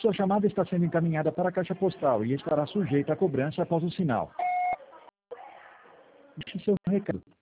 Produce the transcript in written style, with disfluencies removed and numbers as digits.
Sua chamada está sendo encaminhada para a caixa postal e estará sujeita a cobrança após o sinal. Deixe seu recado.